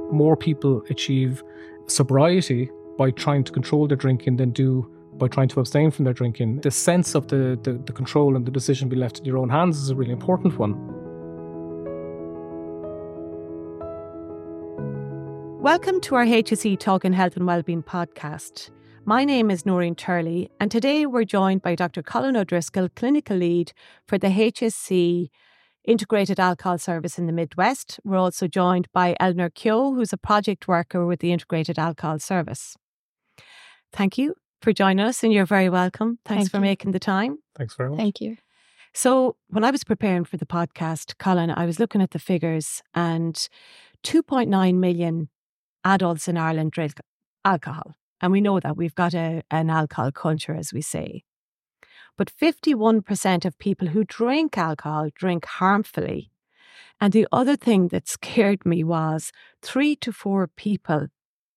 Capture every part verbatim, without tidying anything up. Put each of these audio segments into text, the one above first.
more people achieve sobriety by trying to control their drinking than do by trying to abstain from their drinking. The sense of the, the, the control and the decision being left in your own hands is a really important one. Welcome to our H S E Talking Health and Wellbeing podcast. My name is Noreen Turley, and today we're joined by Doctor Colin O'Driscoll, Clinical Lead for the H S E Integrated Alcohol Service in the Midwest. We're also joined by Eleanor Keogh, who's a project worker with the Integrated Alcohol Service. Thank you for joining us, and you're very welcome. Thanks Thank for you. making the time. Thanks very much. Thank you. So when I was preparing for the podcast, Colin, I was looking at the figures, and two point nine million adults in Ireland drink alcohol. And we know that we've got a, an alcohol culture, as we say. But fifty-one percent of people who drink alcohol drink harmfully. And the other thing that scared me was three to four people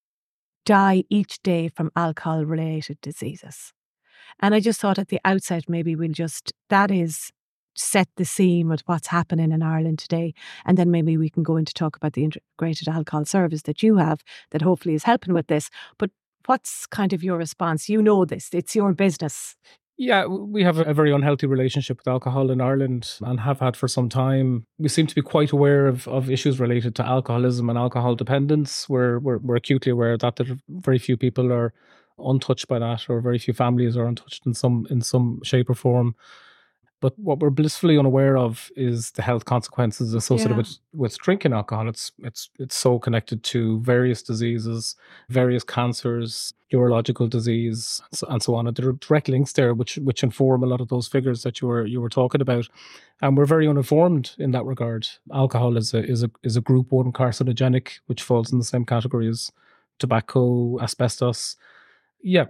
die each day from alcohol-related diseases. And I just thought at the outset, maybe we'll just, that is, set the scene with what's happening in Ireland today. And then maybe we can go into talk about the integrated alcohol service that you have that hopefully is helping with this. But what's kind of your response? You know this, it's your business. Yeah, we have a very unhealthy relationship with alcohol in Ireland and have had for some time. We seem to be quite aware of, of issues related to alcoholism and alcohol dependence. We're, we're, we're acutely aware of that, that very few people are untouched by that, or very few families are untouched in some in some shape or form. But what we're blissfully unaware of is the health consequences associated Yeah. with, with drinking alcohol. It's it's it's so connected to various diseases, various cancers, urological disease, and so, and so on. And there are direct links there which which inform a lot of those figures that you were you were talking about. And we're very uninformed in that regard. Alcohol is a is a is a group one carcinogenic, which falls in the same category as tobacco, asbestos. Yeah,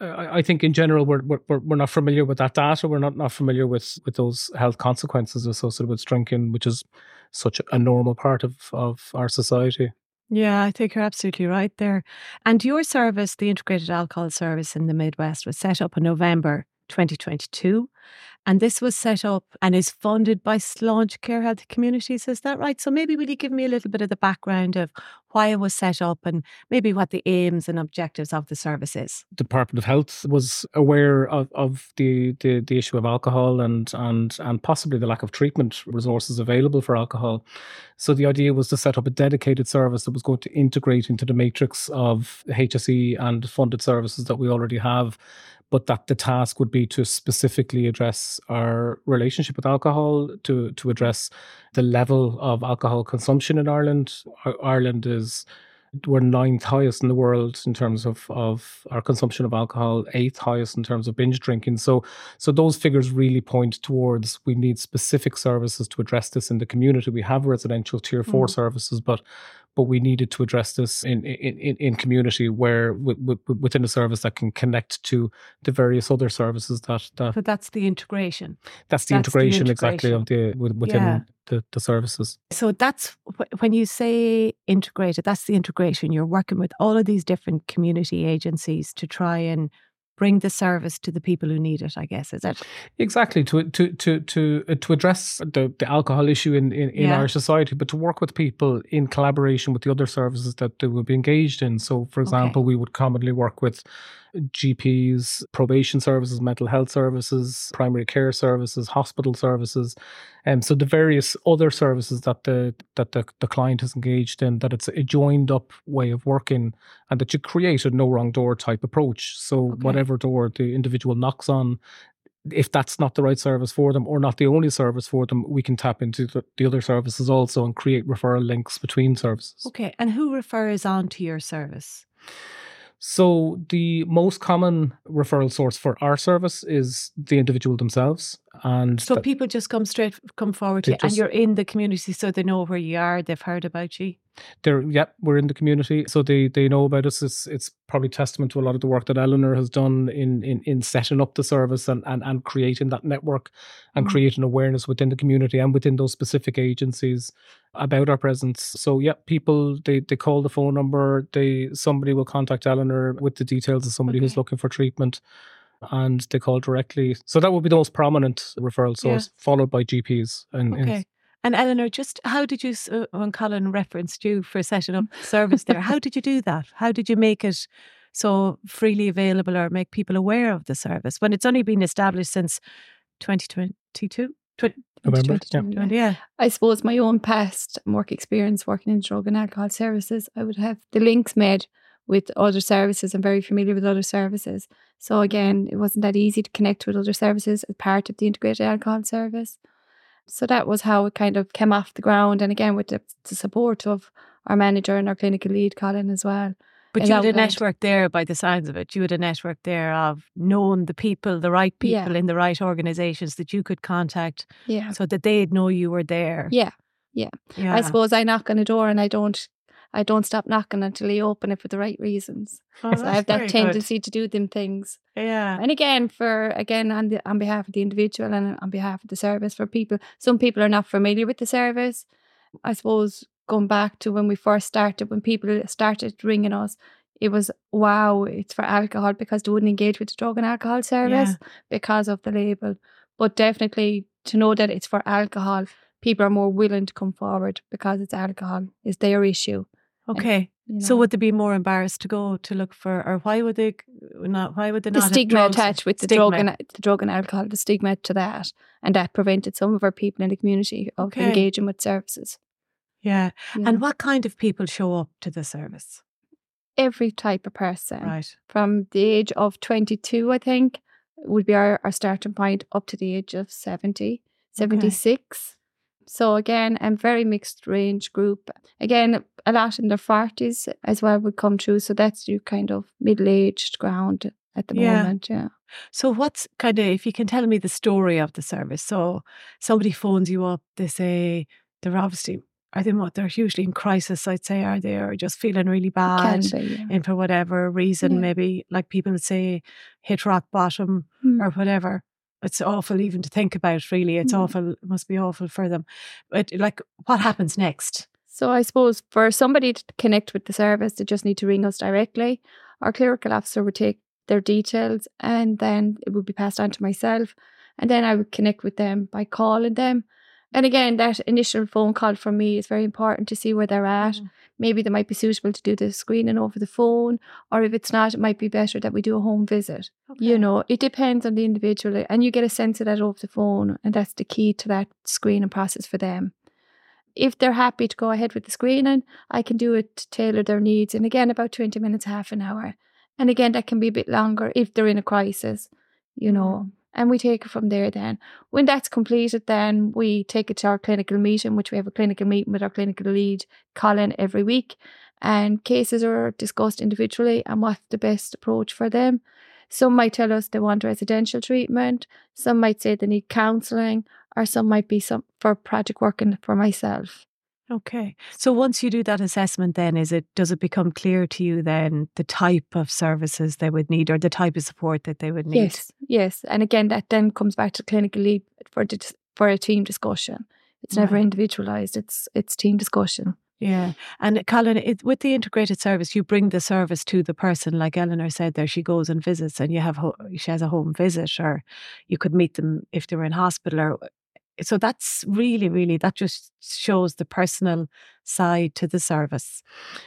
I think in general we're we're we're not familiar with that data. We're not not familiar with with those health consequences associated with drinking, which is such a normal part of of our society. Yeah, I think you're absolutely right there. And your service, the Integrated Alcohol Service in the Midwest, was set up in November twenty twenty-two. And this was set up and is funded by Sláinte Care Health Communities, is that right? So maybe will you give me a little bit of the background of why it was set up and maybe what the aims and objectives of the service is? Department of Health was aware of, of the, the the issue of alcohol and and and possibly the lack of treatment resources available for alcohol. So the idea was to set up a dedicated service that was going to integrate into the matrix of H S E and funded services that we already have, but that the task would be to specifically address our relationship with alcohol, to to address the level of alcohol consumption in Ireland. Ireland is, we're ninth highest in the world in terms of, of our consumption of alcohol, eighth highest in terms of binge drinking. So so those figures really point towards we need specific services to address this in the community. We have residential tier four Mm. services, but but we needed to address this in in, in, in community where w- w- within a service that can connect to the various other services that, that So that's the integration. that's the That's the integration exactly of the with- within Yeah. the, the services. So that's wh- when you say integrated, that's the integration. You're working with all of these different community agencies to try and bring the service to the people who need it, I guess, is it? Exactly, to to to to uh, to address the, the alcohol issue in, in, in Yeah. our society, but to work with people in collaboration with the other services that they would be engaged in. So, for example, we would commonly work with G Ps, probation services, mental health services, primary care services, hospital services, and so the various other services that the that the, the client is engaged in. That it's a joined up way of working, and that you create a no wrong door type approach. So Okay. whatever door the individual knocks on, if that's not the right service for them or not the only service for them, we can tap into the, the other services also and create referral links between services. Okay. And who refers on to your service? So the most common referral source for our service is the individual themselves. And So that- people just come straight, come forward to They you, and just- you're in the community, so they know where you are, they've heard about you. they're, yep, we're in the community. So they, they know about us. It's, it's probably testament to a lot of the work that Eleanor has done in, in, in setting up the service and, and, and creating that network and Mm. creating awareness within the community and within those specific agencies about our presence. So yeah, people, they, they call the phone number, they somebody will contact Eleanor with the details of somebody who's Okay. looking for treatment, and they call directly. So that would be the most prominent referral source, followed by G Ps. And, and Okay. And Eleanor, just how did you, uh, when Colin referenced you for setting up service there, how did you do that? How did you make it so freely available or make people aware of the service when it's only been established since twenty twenty-two? November, yeah. yeah. yeah. I suppose my own past work experience working in drug and alcohol services, I would have the links made with other services. I'm very familiar with other services. So again, it wasn't that easy to connect with other services as part of the integrated alcohol service. So that was how it kind of came off the ground. And again, with the, the support of our manager and our clinical lead, Colin, as well. But you had a network there by the signs of it. You had a network there of knowing the people, the right people yeah. in the right organisations that you could contact yeah. so that they'd know you were there. Yeah, yeah. yeah. I suppose I knock on a door and I don't I don't stop knocking until you open it for the right reasons. Oh, so I have that tendency good. to do them things. Yeah. And again, for again on the on behalf of the individual and on behalf of the service, for people, some people are not familiar with the service. I suppose going back to when we first started, when people started ringing us, it was, wow, it's for alcohol, because they wouldn't engage with the drug and alcohol service yeah. because of the label. But definitely to know that it's for alcohol, people are more willing to come forward because it's alcohol, is their issue. Okay. And, you know, so would they be more embarrassed to go to look for, or why would they not, why would they the not stigma have attached with the stigma. drug and the drug and alcohol, the stigma to that. And that prevented some of our people in the community of okay. engaging with services. Yeah. yeah. And what kind of people show up to the service? Every type of person. Right. From the age of twenty-two, I think, would be our, our starting point, up to the age of seventy, seventy-six. Okay. So again, a very mixed range group. Again, a lot in their forties as well would come through. So that's your kind of middle-aged ground at the yeah. moment. Yeah. So what's kind of, if you can tell me the story of the service. So somebody phones you up, they say they're obviously, are they what? They're usually in crisis, I'd say, are they? Or just feeling really bad. Say, yeah. And for whatever reason, yeah. maybe like people say, hit rock bottom mm. or whatever. It's awful even to think about, really. It's mm. awful. It must be awful for them. But like, what happens next? So I suppose for somebody to connect with the service, they just need to ring us directly. Our clerical officer would take their details and then it would be passed on to myself. And then I would connect with them by calling them. And again, that initial phone call from me is very important to see where they're at. Mm. Maybe they might be suitable to do the screening over the phone, or if it's not, it might be better that we do a home visit. Okay. You know, it depends on the individual, and you get a sense of that over the phone, and that's the key to that screening process for them. If they're happy to go ahead with the screening, I can do it to tailor their needs. And again, about twenty minutes, half an hour. And again, that can be a bit longer if they're in a crisis, you know. Mm. And we take it from there then. When that's completed, then we take it to our clinical meeting, which we have a clinical meeting with our clinical lead, Colin, every week. And cases are discussed individually and what's the best approach for them. Some might tell us they want residential treatment. Some might say they need counselling, or some might be some for project working for myself. Okay. So once you do that assessment, then is it does it become clear to you then the type of services they would need or the type of support that they would need? Yes, yes. And again, that then comes back to clinical lead for the, for a team discussion. It's never right. individualised. It's it's team discussion. Yeah. And Colin, it, with the integrated service, you bring the service to the person, like Eleanor said there, she goes and visits and you have ho- she has a home visit, or you could meet them if they were in hospital, or so that's really, really, that just shows the personal side to the service.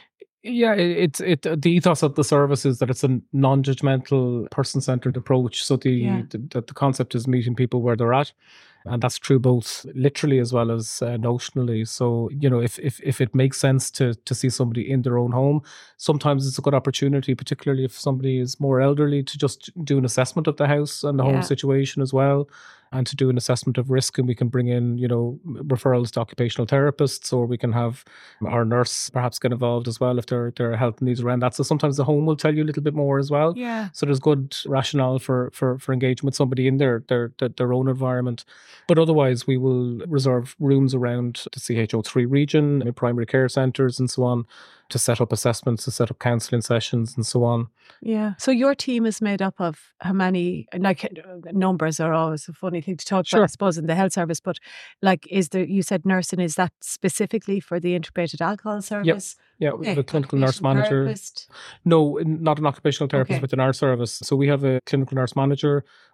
Yeah, it's it, it. The ethos of the service is that it's a non-judgmental, person-centered approach. So the, yeah. the the the concept is meeting people where they're at, and that's true both literally as well as uh, notionally. So you know, if if if it makes sense to to see somebody in their own home, sometimes it's a good opportunity, particularly if somebody is more elderly, to just do an assessment of the house and the yeah. home situation as well, and to do an assessment of risk. And we can bring in, you know, referrals to occupational therapists, or we can have our nurse perhaps get involved as well if there there are health needs around that. So sometimes the home will tell you a little bit more as well. Yeah. So there's good rationale for for for engaging with somebody in their their their, their own environment. But otherwise, we will reserve rooms around the C H O three region, in primary care centres and so on, to set up assessments, to set up counselling sessions and so on. Yeah. So your team is made up of how many, like numbers are always a funny thing to talk sure. about, I suppose, in the health service, but like is there, you said nursing, is that specifically for the integrated alcohol service? Yep. Yeah, we have a clinical nurse manager. Therapist? No, not an occupational therapist okay. within our service. So we have a clinical nurse manager,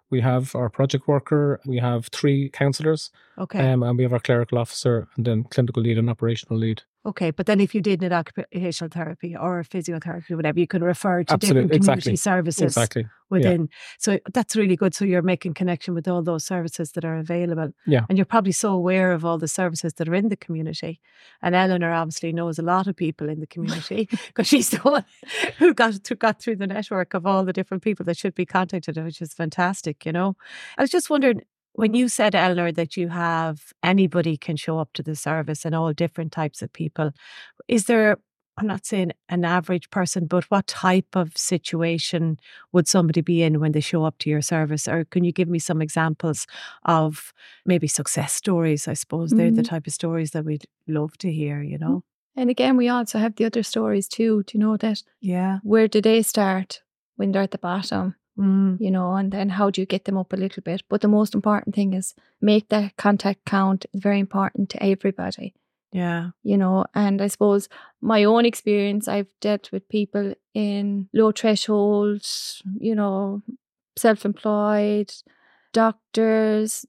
We have our project worker, we have three counsellors, Okay. um, and we have our clerical officer and then clinical lead and operational lead. Okay, but then if you did need occupational therapy or physiotherapy, whatever, you can refer to Absolutely, different community exactly. services Exactly. within. So that's really good. So you're making connection with all those services that are available. Yeah. And you're probably so aware of all the services that are in the community. And Eleanor obviously knows a lot of people in the community because she's the one who got, th- got through the network of all the different people that should be contacted, which is fantastic, you know. I was just wondering, when you said, Eleanor, that you have anybody can show up to the service and all different types of people, is there, I'm not saying an average person, but what type of situation would somebody be in when they show up to your service? Or can you give me some examples of maybe success stories? I suppose they're the Mhm. type of stories that we'd love to hear, you know? And again, we also have the other stories too, to know that Yeah. where do they start when they're at the bottom, Mm. you know, and then how do you get them up a little bit? But the most important thing is make that contact count. It's very important to everybody, Yeah. you know. And I suppose my own experience, I've dealt with people in low threshold, you know, self-employed, doctors,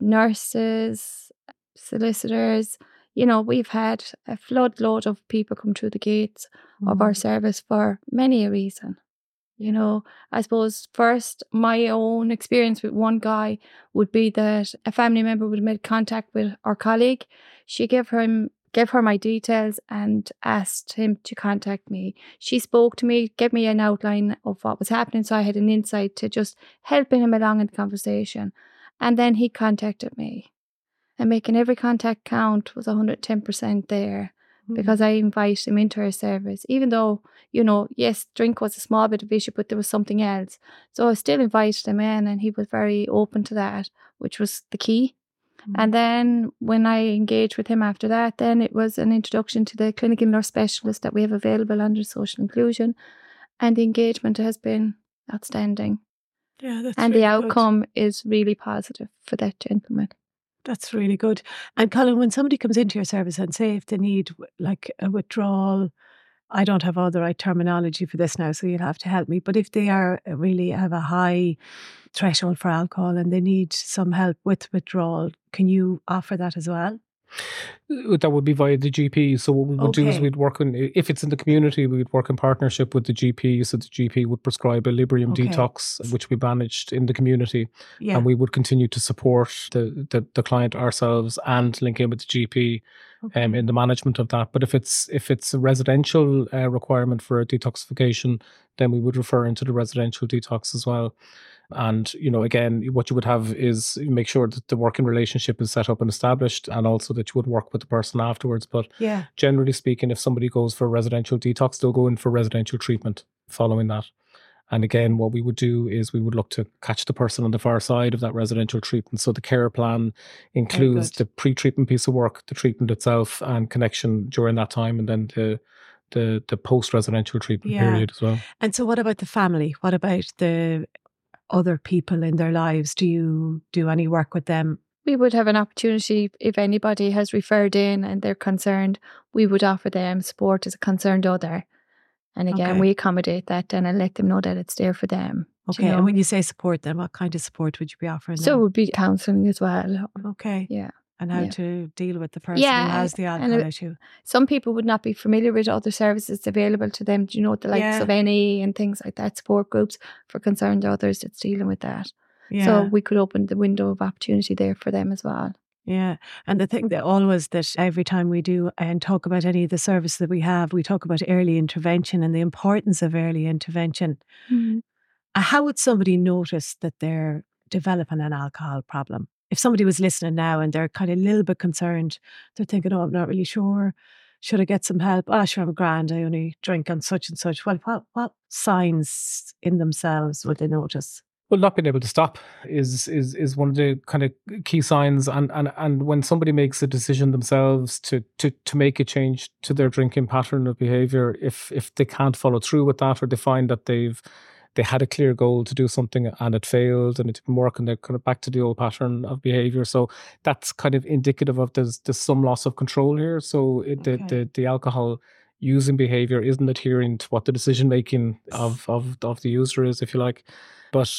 nurses, solicitors. You know, we've had a floodload of people come through the gates of our Mm. service for many a reason. You know, I suppose first, my own experience with one guy would be that a family member would have made contact with our colleague. She gave him gave her my details and asked him to contact me. She spoke to me, gave me an outline of what was happening, so I had an insight to just helping him along in the conversation. And then he contacted me. And making every contact count was one hundred ten percent there because I invited him into our service, even though, you know, yes, drink was a small bit of issue, but there was something else. So I still invited him in and he was very open to that, which was the key. Mm. And then when I engaged with him after that, then it was an introduction to the clinical nurse specialist that we have available under social inclusion. And the engagement has been outstanding. Yeah, that's And really the good. outcome is really positive for that gentleman. That's really good. And Colin, when somebody comes into your service and say if they need w- like a withdrawal, I don't have all the right terminology for this now, so you'll have to help me. But if they are uh, really have a high threshold for alcohol and they need some help with withdrawal, can you offer that as well? Uh, That would be via the G P. So what we would do is Okay. we'd work in, if it's in the community, we would work in partnership with the G P. So the G P would prescribe a Librium Okay. detox, which we managed in the community. Yeah. And we would continue to support the, the, the client ourselves and link in with the G P Okay. um, in the management of that. But if it's if it's a residential uh, requirement for a detoxification, then we would refer into the residential detox as well. And, you know, again, what you would have is make sure that the working relationship is set up and established, and also that you would work with the person afterwards. But Yeah. generally speaking, if somebody goes for residential detox, they'll go in for residential treatment following that. And again, what we would do is we would look to catch the person on the far side of that residential treatment. So the care plan includes good. the pre-treatment piece of work, the treatment itself, and connection during that time, and then the the the post-residential treatment Yeah. period as well. And so what about the family? What about the other people in their lives? Do you do any work with them? We would have an opportunity if anybody has referred in and they're concerned, we would offer them support as a concerned other. And again, Okay. we accommodate that then and let them know that it's there for them. do Okay. you know? And when you say support, then what kind of support would you be offering So it them? would be counselling as well. Okay. Yeah. And how Yeah. to deal with the person Yeah, who has the and alcohol it- issue. Some people would not be familiar with other services available to them, do you know, the likes Yeah. of N E and things like that, support groups for concerned others that's dealing with that. Yeah. So we could open the window of opportunity there for them as well. Yeah. And the thing that always that every time we do and talk about any of the services that we have, we talk about early intervention and the importance of early intervention. Mhm. Uh, How would somebody notice that they're developing an alcohol problem? If somebody was listening now and they're kind of a little bit concerned, they're thinking, oh, I'm not really sure. Should I get some help? Oh, sure, I'm grand. I only drink on such and such. Well, what, what signs in themselves would they notice? Well, not being able to stop is is is one of the kind of key signs, and and and when somebody makes a decision themselves to to to make a change to their drinking pattern of behavior, if if they can't follow through with that, or they find that they've they had a clear goal to do something and it failed and it didn't work, and they're kind of back to the old pattern of behavior. So that's kind of indicative of there's there's some loss of control here. So it, the Okay. the the alcohol using behavior isn't adhering to what the decision making of of of the user is, if you like. But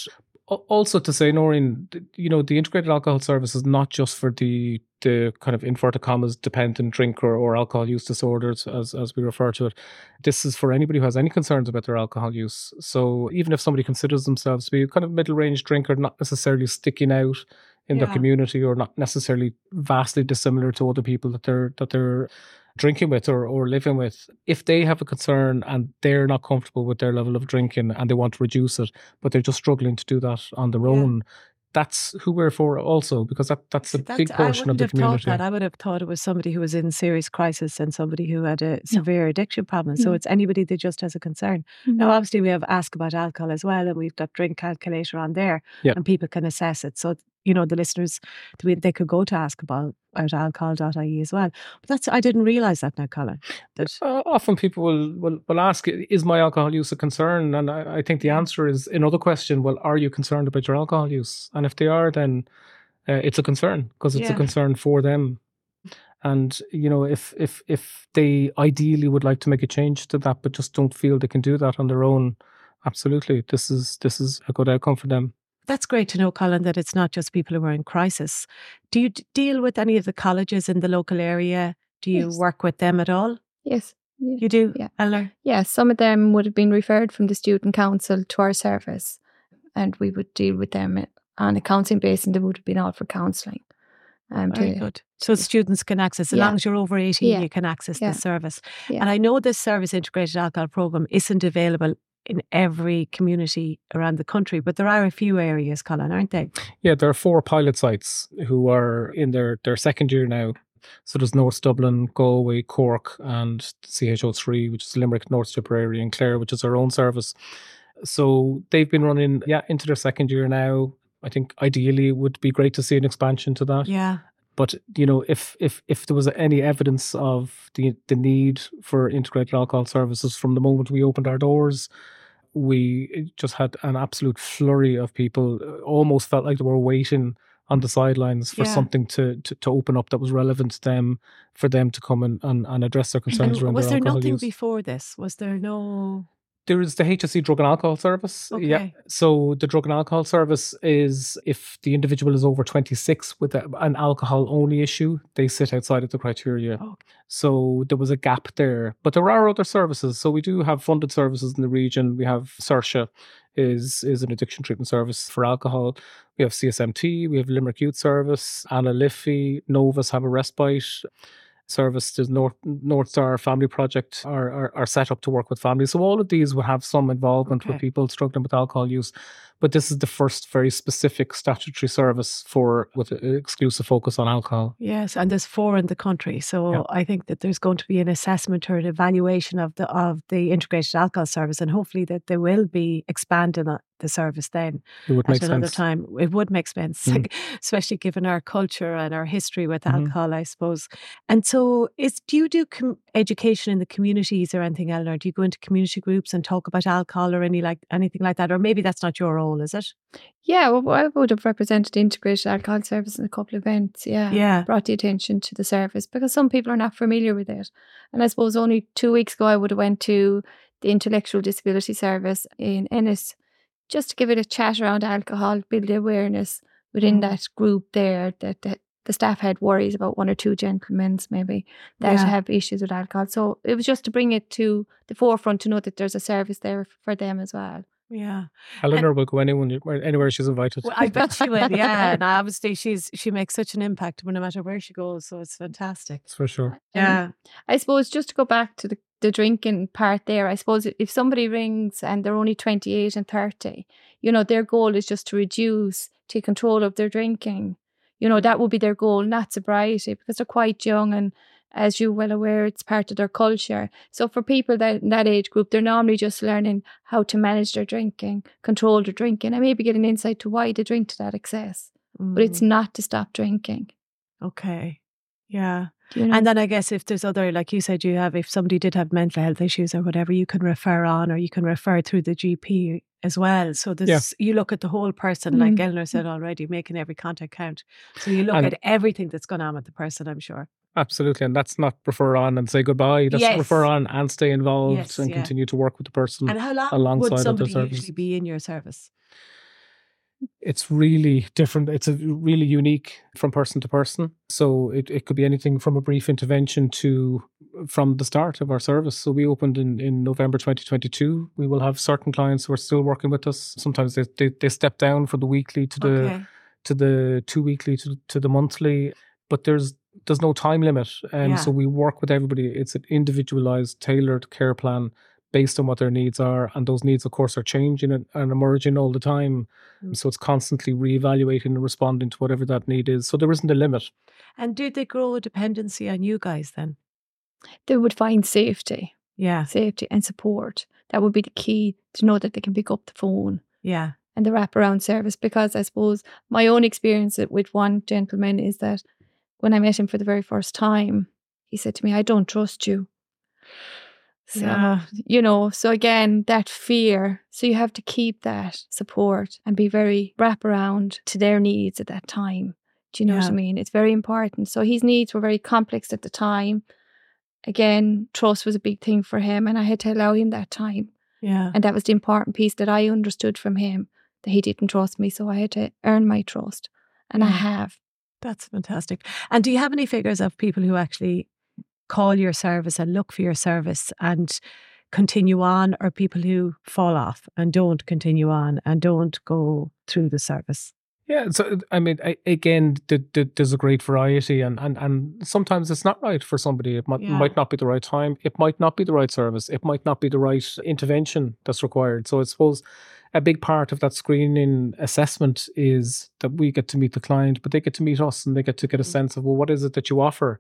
Also to say, Noreen, you know, the integrated alcohol service is not just for the the kind of inverted commas dependent drinker or alcohol use disorders, as as we refer to it. This is for anybody who has any concerns about their alcohol use. So even if somebody considers themselves to be a kind of middle range drinker, not necessarily sticking out in Yeah. their community or not necessarily vastly dissimilar to other people that they're that they're drinking with or, or living with, if they have a concern and they're not comfortable with their level of drinking and they want to reduce it, but they're just struggling to do that on their Yeah. own, that's who we're for also, because that, that's a See, that- big I portion of wouldn't the have community. thought that. I would have thought it was somebody who was in serious crisis and somebody who had a severe addiction problem. So No. it's anybody that just has a concern. Mhm. Now, obviously, we have Ask About Alcohol as well, and we've got Drink Calculator on there, Yeah. and people can assess it. So, you know, the listeners, they they could go to ask about alcohol dot I E as well. But that's I didn't realise that now, Colin. That, Uh, often people will, will will ask, is my alcohol use a concern? And I, I think the Yeah. answer is another question. Well, are you concerned about your alcohol use? And if they are, then uh, it's a concern because it's Yeah. a concern for them. And you know, if if if they ideally would like to make a change to that, but just don't feel they can do that on their own, absolutely, this is this is a good outcome for them. That's great to know, Colin, that it's not just people who are in crisis. Do you d- deal with any of the colleges in the local area? Do you Yes. work with them at all? Yes. Yeah. You do, Yeah. Eleanor? Yeah, some of them would have been referred from the student council to our service, and we would deal with them on a counselling basis, and they would have been out for counselling. Um, Very to- good. So students can access, as Yeah. long as you're over eighteen, Yeah. you can access Yeah. the service. Yeah. And I know this service integrated alcohol program isn't available in every community around the country, but there are a few areas, Colin, aren't they? Yeah, there are four pilot sites who are in their, their second year now. So there's North Dublin, Galway, Cork, and C H O three, which is Limerick, North Tipperary, and Clare, which is our own service. So they've been running, yeah, into their second year now. I think ideally it would be great to see an expansion to that. Yeah. But you know, if if if there was any evidence of the the need for integrated alcohol services from the moment we opened our doors, we just had an absolute flurry of people. uh, Almost felt like they were waiting on the sidelines for Yeah. something to, to to open up that was relevant to them, for them to come and, and, and address their concerns And around was their there alcohol nothing use. before this? Was there no... There is the H S E drug and alcohol service. Yeah. Okay. So the drug and alcohol service is if the individual is over twenty-six with a, an alcohol only issue, they sit outside of the criteria. Oh. So there was a gap there. But there are other services. So we do have funded services in the region. We have Saoirse is is an addiction treatment service for alcohol. We have C S M T, we have Limerick Youth Service, Anna Liffey, Novus have a respite service. There's North North Star Family Project are, are are set up to work with families. So all of these will have some involvement Okay. with people struggling with alcohol use. But this is the first very specific statutory service for with an exclusive focus on alcohol. Yes, and there's four in the country. So Yeah. I think that there's going to be an assessment or an evaluation of the of the integrated alcohol service, and hopefully that they will be expanding the- the service then It would at make another sense. time. It would make sense, Mm. especially given our culture and our history with Mhm. alcohol, I suppose. And so, is do you do com- education in the communities or anything, Eleanor? Do you go into community groups and talk about alcohol or any like anything like that? Or maybe that's not your role, is it? Yeah, well, I would have represented the integrated alcohol service in a couple of events. Yeah. Yeah. Brought the attention to the service because some people are not familiar with it. And I suppose only two weeks ago I would have went to the intellectual disability service in Ennis just to give it a chat around alcohol, build the awareness within Mm. that group there that, that the staff had worries about one or two gentlemen's maybe that Yeah. have issues with alcohol. So it was just to bring it to the forefront to know that there's a service there for them as well. Yeah. Eleanor will go anywhere, anywhere she's invited. Well, I bet she will. Yeah, and obviously she's she makes such an impact no matter where she goes. So it's fantastic. That's for sure. Yeah. I suppose just to go back to the, the drinking part there, I suppose if somebody rings and they're only twenty-eight and thirty, you know, their goal is just to reduce, take control of their drinking. You know, that would be their goal, not sobriety, because they're quite young and as you're well aware, it's part of their culture. So for people that in that age group, they're normally just learning how to manage their drinking, control their drinking, and maybe get an insight to why they drink to that excess. But it's Mm, not to stop drinking. okay. Yeah. Do you know? And then I guess if there's other, like you said, you have, if somebody did have mental health issues or whatever, you can refer on or you can refer through the G P as well. So there's, you look at the whole person, like Mm. Eleanor said already, making every contact count. So you look And- at everything that's going on with the person, I'm sure. Absolutely. And that's not refer on and say goodbye. That's Yes. refer on and stay involved Yes, and yeah. continue to work with the person. And how long alongside would other somebody services. usually be in your service? It's really different. It's a really unique from person to person. So it, it could be anything from a brief intervention to from the start of our service. So we opened in, in November twenty twenty-two. We will have certain clients who are still working with us. Sometimes they they, they step down from the weekly to the Okay. to the two weekly to, to the monthly. But there's there's no time limit. And Yeah. so we work with everybody. It's an individualized, tailored care plan based on what their needs are. And those needs, of course, are changing and, and emerging all the time. Mm. So it's constantly reevaluating and responding to whatever that need is. So there isn't a limit. And did they grow a dependency on you guys then? They would find safety, Yeah. safety and support. That would be the key, to know that they can pick up the phone Yeah. and the wraparound service. Because I suppose my own experience with one gentleman is that when I met him for the very first time, he said to me, "I don't trust you." So, Yeah. you know, so again, that fear. So you have to keep that support and be very wraparound to their needs at that time. Do you know what Yeah. I mean? It's very important. So his needs were very complex at the time. Again, trust was a big thing for him, and I had to allow him that time. Yeah. And that was the important piece that I understood from him, that he didn't trust me. So I had to earn my trust. And I Yeah. have. That's fantastic. And do you have any figures of people who actually call your service and look for your service and continue on, or people who fall off and don't continue on and don't go through the service? Yeah, so I mean, I, again, th- th- there's a great variety, and, and, and sometimes it's not right for somebody. It might, Yeah. might not be the right time. It might not be the right service. It might not be the right intervention that's required. So I suppose a big part of that screening assessment is that we get to meet the client, but they get to meet us, and they get to get a Mm. sense of, well, what is it that you offer?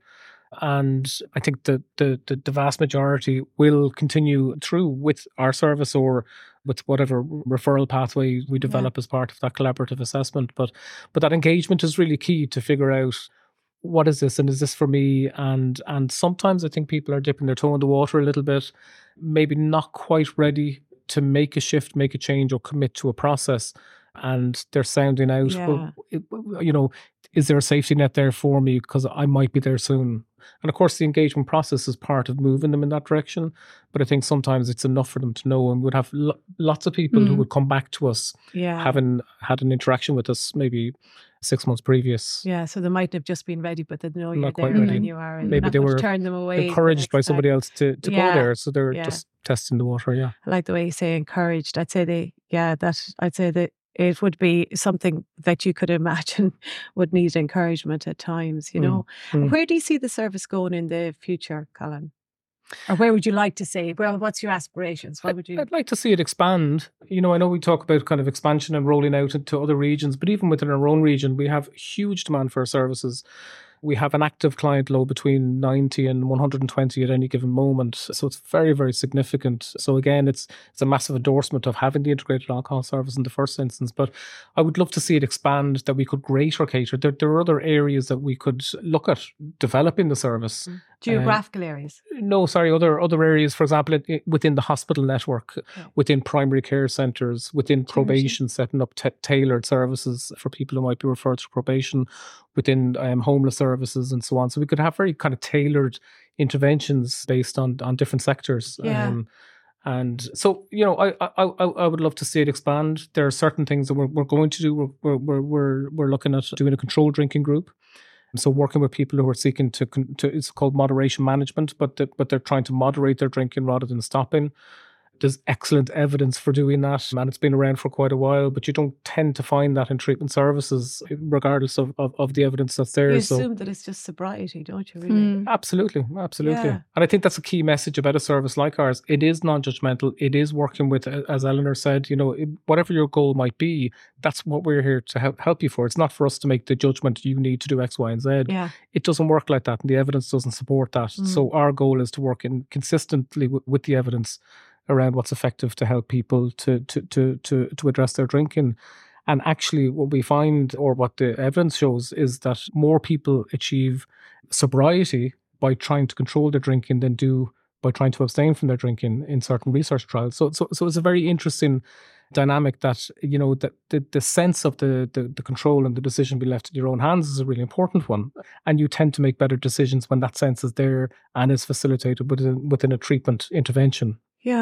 And I think the, the the the vast majority will continue through with our service or with whatever referral pathway we develop as part of that collaborative assessment. But but that engagement is really key to figure out, what is this, and is this for me? And and sometimes I think people are dipping their toe in the water a little bit, maybe not quite ready to make a shift, make a change, or commit to a process. And they're sounding out, Yeah. well, it, you know, is there a safety net there for me? Because I might be there soon. And of course, the engagement process is part of moving them in that direction. But I think sometimes it's enough for them to know. And we'd have lo- lots of people who Mm. would come back to us, Yeah. having had an interaction with us maybe six months previous, Yeah. So they mightn't have just been ready, but they know you're Not quite there ready. and you are. And Maybe not they going were to turn them away. the encouraged next by time. somebody else to, to Yeah. go there. So they're Yeah. just testing the water. Yeah. I like the way you say encouraged. I'd say they, yeah, that I'd say that it would be something that you could imagine would need encouragement at times, you Mm, know. mm. Where do you see the service going in the future, Colin? Or where would you like to see? Well, what's your aspirations? What would you? I'd like to see it expand. You know, I know we talk about kind of expansion and rolling out into other regions, but even within our own region, we have huge demand for our services. We have an active client load between ninety and one hundred twenty at any given moment. So it's very, very significant. So again, it's it's a massive endorsement of having the integrated alcohol service in the first instance. But I would love to see it expand, that we could greater cater. There, there are other areas that we could look at developing the service. Geographical areas. No, sorry, other other areas, for example, it- it- within the hospital network, within primary care centres, within probation, setting up t- tailored services for people who might be referred to probation, within um, homeless services and so on. So we could have very kind of tailored interventions based on, on different sectors. Yeah. Um, and so, you know, I, I I I would love to see it expand. There are certain things that we're, we're going to do. We're, we're, we're, we're looking at doing a controlled drinking group. So working with people who are seeking to, con- to it's called moderation management, but the, but they're trying to moderate their drinking rather than stopping. There's excellent evidence for doing that, and it's been around for quite a while, but you don't tend to find that in treatment services, regardless of, of, of the evidence that's there. You So assume that it's just sobriety, don't you? Really? Mm. absolutely, absolutely. Yeah. And I think that's a key message about a service like ours. It is non-judgmental. It is working with, as Eleanor said, you know, it- whatever your goal might be, that's what we're here to help, help you for. It's not for us to make the judgment you need to do X, Y, and Z. Yeah. It doesn't work like that, and the evidence doesn't support that. Mm. So our goal is to work in consistently w- with the evidence around what's effective to help people to to to to to address their drinking. And actually, what we find, or what the evidence shows, is that more people achieve sobriety by trying to control their drinking than do by trying to abstain from their drinking in certain research trials. So so so it's a very interesting dynamic that, you know, that the, the sense of the, the the control and the decision being left in your own hands is a really important one. And you tend to make better decisions when that sense is there and is facilitated within within a treatment intervention. Yeah.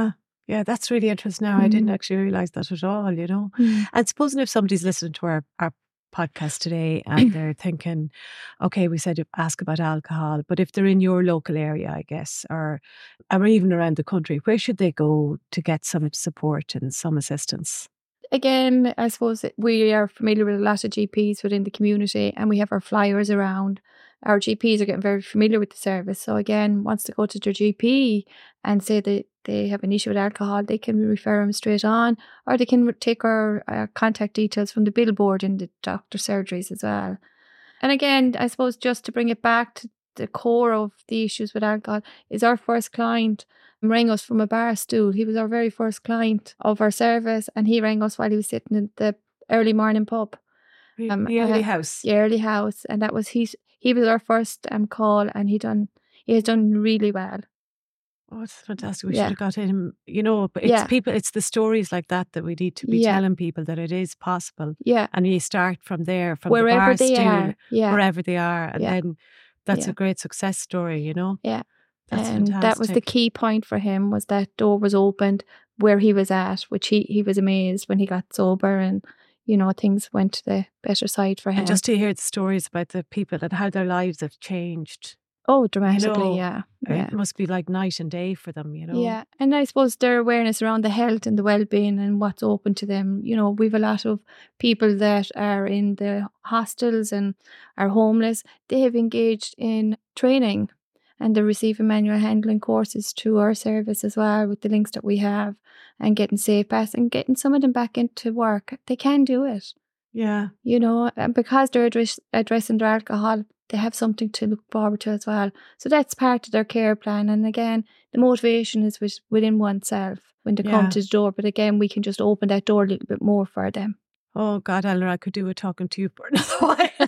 Yeah, that's really interesting now. Mm. I didn't actually realise that at all, you know. Mm. And supposing if somebody's listening to our, our podcast today and they're thinking, okay, we said ask about alcohol, but if they're in your local area, I guess, or, or even around the country, where should they go to get some support and some assistance? Again, I suppose we are familiar with a lot of G Ps within the community and we have our flyers around. Our G Ps are getting very familiar with the service. So again, wants to go to their G P and say that they have an issue with alcohol, they can refer them straight on, or they can take our, our contact details from the billboard in the doctor surgeries as well. And again, I suppose just to bring it back to the core of the issues with alcohol is our first client rang us from a bar stool. He was our very first client of our service and he rang us while he was sitting in the early morning pub. Um, the early uh, house. The early house. And that was his, he was our first um, call and he done he has done really well. Oh, it's fantastic. We yeah. should have got him, you know, but it's yeah. people, it's the stories like that that we need to be yeah. telling people that it is possible. Yeah. And you start from there, from wherever the bar they stool, are. Yeah. wherever they are. And yeah. then that's yeah. a great success story, you know? Yeah. That's and fantastic. That was the key point for him, was that door was opened where he was at, which he, he was amazed when he got sober and, you know, things went to the better side for him. And just to hear the stories about the people and how their lives have changed. Oh, dramatically, you know, yeah. yeah. It must be like night and day for them, you know. Yeah, and I suppose their awareness around the health and the well-being and what's open to them. You know, we've a lot of people that are in the hostels and are homeless. They have engaged in training and they're receiving manual handling courses through our service as well with the links that we have, and getting safe pass and getting some of them back into work. They can do it. Yeah. You know, and because they're address- addressing their alcohol, they have something to look forward to as well. So that's part of their care plan. And again, the motivation is with, within oneself when they yeah. come to the door. But again, we can just open that door a little bit more for them. Oh God, Eleanor, I could do a talking to you for another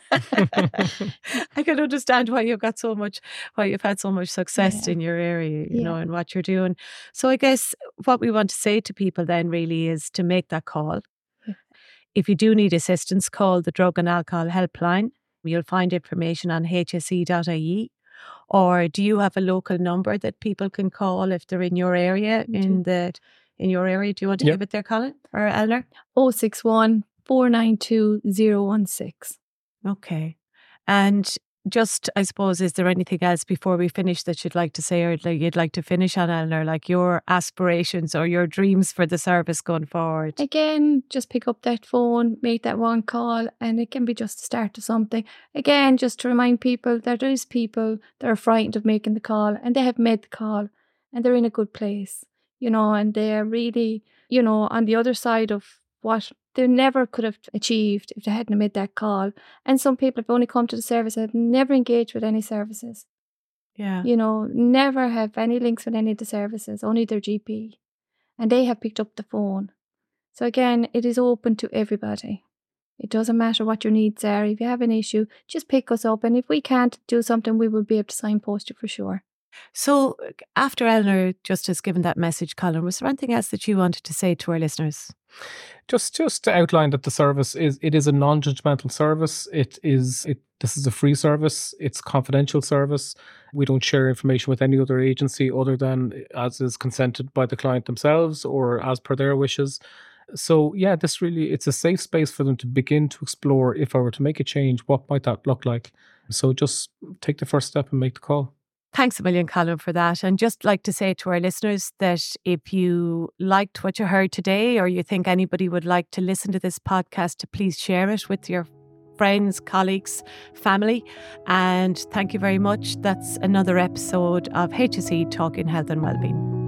while. I can understand why you've got so much, why you've had so much success yeah. in your area, you yeah. know, and what you're doing. So I guess what we want to say to people then really is to make that call. Yeah. If you do need assistance, call the Drug and Alcohol Helpline. You'll find information on h s e dot I E. Or do you have a local number that people can call if they're in your area, in the in your area? Do you want to yep. give it there, Colin or Eleanor? oh six one, four nine two, oh one six. Okay. And just, I suppose, is there anything else before we finish that you'd like to say or like you'd like to finish on, Eleanor, like your aspirations or your dreams for the service going forward? Again, just pick up that phone, make that one call, and it can be just the start of something. Again, just to remind people that there is people that are frightened of making the call, and they have made the call and they're in a good place, you know, and they're really, you know, on the other side of what they never could have achieved if they hadn't made that call. And some people have only come to the service and have never engaged with any services. Yeah. You know, never have any links with any of the services, only their G P. And they have picked up the phone. So again, it is open to everybody. It doesn't matter what your needs are. If you have an issue, just pick us up. And if we can't do something, we will be able to signpost you for sure. So after Eleanor just has given that message, Colin, was there anything else that you wanted to say to our listeners? Just just to outline that the service is it is a non-judgmental service. It is it this is a free service. It's confidential service. We don't share information with any other agency other than as is consented by the client themselves or as per their wishes. So yeah, this really, it's a safe space for them to begin to explore, if I were to make a change, what might that look like? So just take the first step and make the call. Thanks a million, Colin, for that. And just like to say to our listeners that if you liked what you heard today, or you think anybody would like to listen to this podcast, to please share it with your friends, colleagues, family. And thank you very much. That's another episode of H S E Talking Health and Wellbeing.